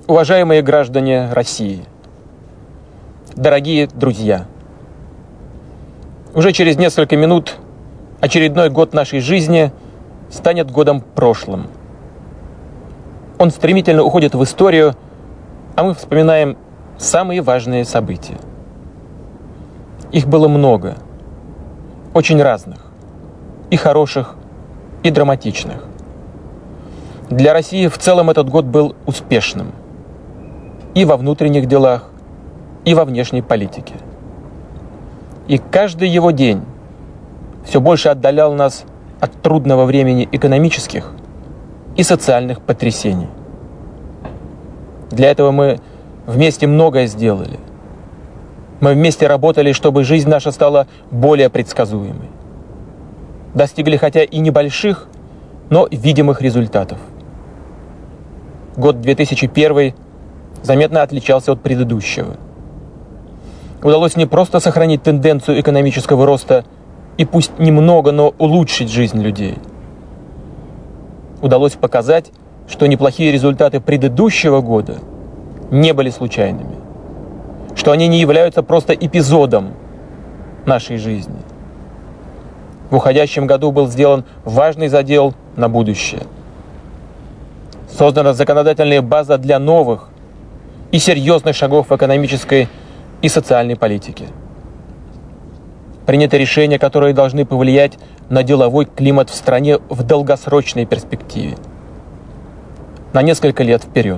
Уважаемые граждане России, дорогие друзья, уже через несколько минут очередной год нашей жизни станет годом прошлым. Он стремительно уходит в историю, а мы вспоминаем самые важные события. Их было много, очень разных, и хороших, и драматичных. Для России в целом этот год был успешным и во внутренних делах, и во внешней политике. И каждый его день все больше отдалял нас от трудного времени экономических и социальных потрясений. Для этого мы вместе многое сделали. Мы вместе работали, чтобы жизнь наша стала более предсказуемой. Достигли хотя и небольших, но видимых результатов. Год 2001 заметно отличался от предыдущего. Удалось не просто сохранить тенденцию экономического роста и пусть немного, но улучшить жизнь людей. Удалось показать, что неплохие результаты предыдущего года не были случайными, что они не являются просто эпизодом нашей жизни. В уходящем году был сделан важный задел на будущее. Создана законодательная база для новых и серьезных шагов в экономической и социальной политике. Приняты решения, которые должны повлиять на деловой климат в стране в долгосрочной перспективе, на несколько лет вперед.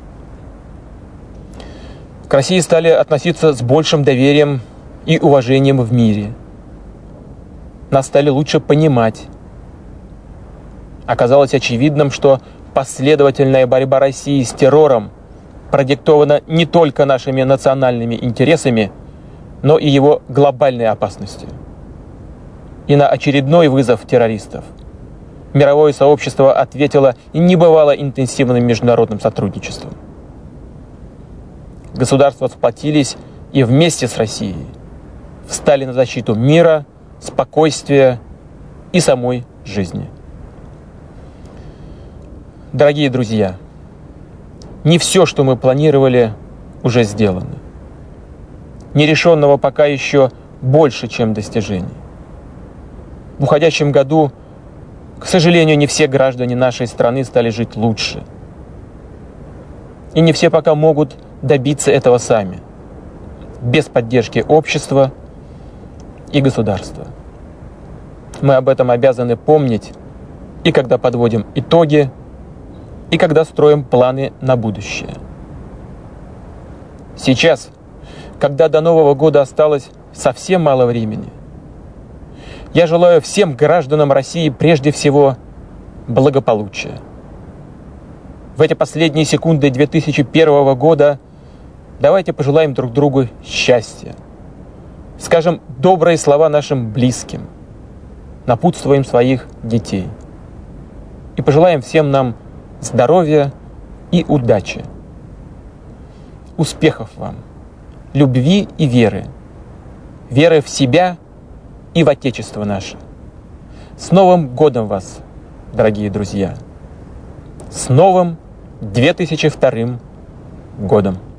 К России стали относиться с большим доверием и уважением в мире. Нас стали лучше понимать. Оказалось очевидным, что последовательная борьба России с террором продиктована не только нашими национальными интересами, но и его глобальной опасностью. И на очередной вызов террористов мировое сообщество ответило небывало интенсивным международным сотрудничеством. Государства сплотились и вместе с Россией встали на защиту мира, спокойствия и самой жизни. Дорогие друзья, не все, что мы планировали, уже сделано. Нерешенного пока еще больше, чем достижений. В уходящем году, к сожалению, не все граждане нашей страны стали жить лучше. И не все пока могут добиться этого сами, без поддержки общества и государства. Мы об этом обязаны помнить и когда подводим итоги, и когда строим планы на будущее. Сейчас, когда до Нового года осталось совсем мало времени, я желаю всем гражданам России прежде всего благополучия. В эти последние секунды 2001 года давайте пожелаем друг другу счастья. Скажем добрые слова нашим близким, напутствуем своих детей. И пожелаем всем нам здоровья и удачи. Успехов вам, любви и веры. Веры в себя и в Отечество наше. С Новым годом вас, дорогие друзья! С новым 2002 годом!